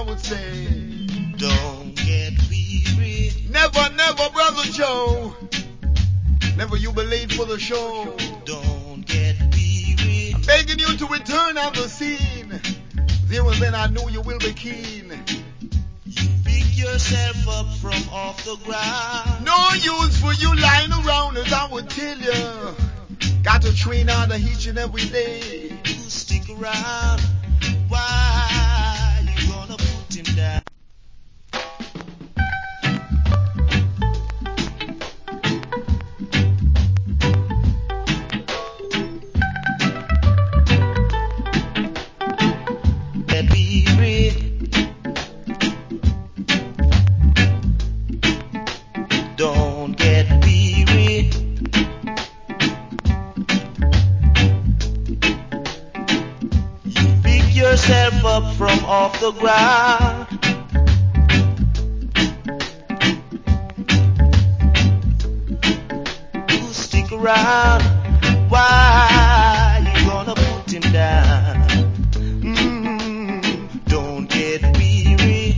would say. Don't get weary. Never, never, Brother Joe. Never you be late for the show. Don't get weary. I'm begging you to return on the scene. There and then I know you will be keen. You pick yourself up from off the ground. No use for you lying around, as I would tell you. Got to train harder each and every day. You stick around. Why you gonna put him down? Get weary. Don't get weary. You pick yourself up from off the ground. You stick around. Why